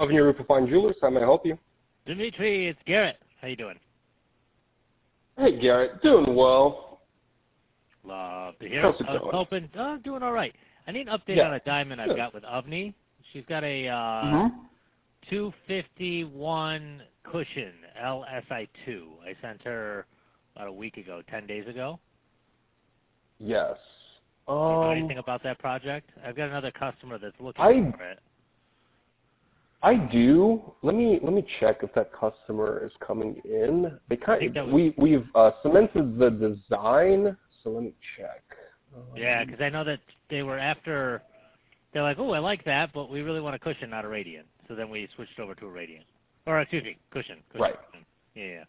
Of your Roof Fine Jewelers, how may I help you? Dimitri, it's Garrett. How you doing? Hey, Garrett. Doing well. Love to hear How's it. it I was going? hoping, doing all right. I need an update Yeah. on a diamond I've Good. got with Avni. She's got a Mm-hmm. 251 cushion, LSI2. I sent her about a week ago, 10 days ago. Yes. Do you know anything about that project? I've got another customer that's looking for it. I do. Let me check if that customer is coming in. We've cemented the design, so let me check. Yeah, because I know that they were after. They're like, oh, I like that, but we really want a cushion, not a radiant. So then we switched over to a radiant, or excuse me, cushion. Right. Yeah.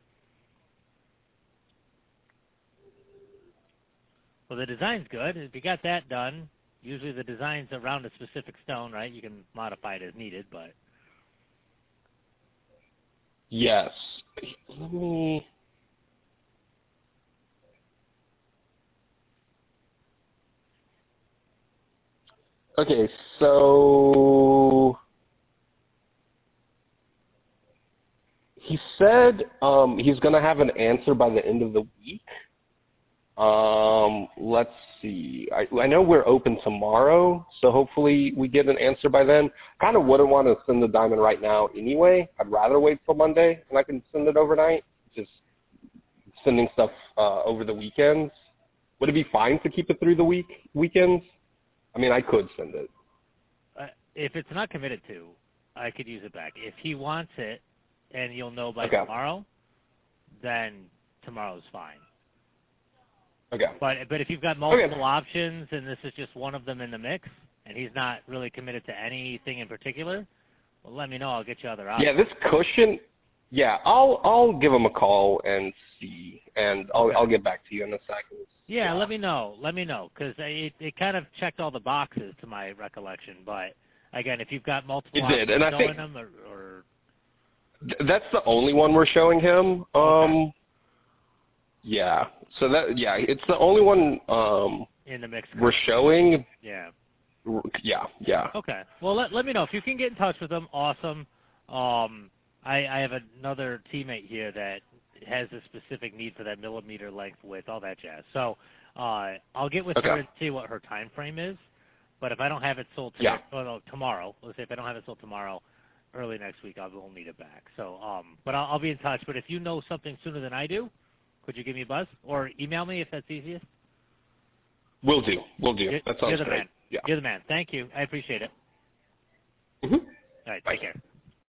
Well, the design's good. If you got that done, usually the design's around a specific stone, right? You can modify it as needed, but. Yes. Let me. Okay, so he said he's going to have an answer by the end of the week. Let's see. I know we're open tomorrow, so hopefully we get an answer by then. Kind of wouldn't want to send the diamond right now anyway. I'd rather wait till Monday and I can send it overnight. Just sending stuff over the weekends. Would it be fine to keep it through the weekends? I mean, I could send it. If it's not committed to, I could use it back. If he wants it, and you'll know by tomorrow, then tomorrow's fine. Okay. But if you've got multiple options and this is just one of them in the mix, and he's not really committed to anything in particular, well, let me know. I'll get you other options. Yeah, this cushion. Yeah, I'll give him a call and see, and I'll get back to you in a second. Yeah, let me know. Let me know, because it kind of checked all the boxes to my recollection. But again, if you've got multiple options and I think them, or that's the only one we're showing him. Yeah. So it's the only one in the mix we're showing. Yeah. Yeah. Okay. Well, let me know if you can get in touch with them. Awesome. I have another teammate here that has a specific need for that millimeter length width, all that jazz. So I'll get with her and see what her time frame is. But if I don't have it sold tomorrow, let's say if I don't have it sold tomorrow, early next week, we'll need it back. So, but I'll be in touch. But if you know something sooner than I do, could you give me a buzz or email me if that's easiest? Will do. That sounds You're the great. man. Yeah. You're the man. Thank you. I appreciate it. Mm-hmm. All right. Bye. Take care.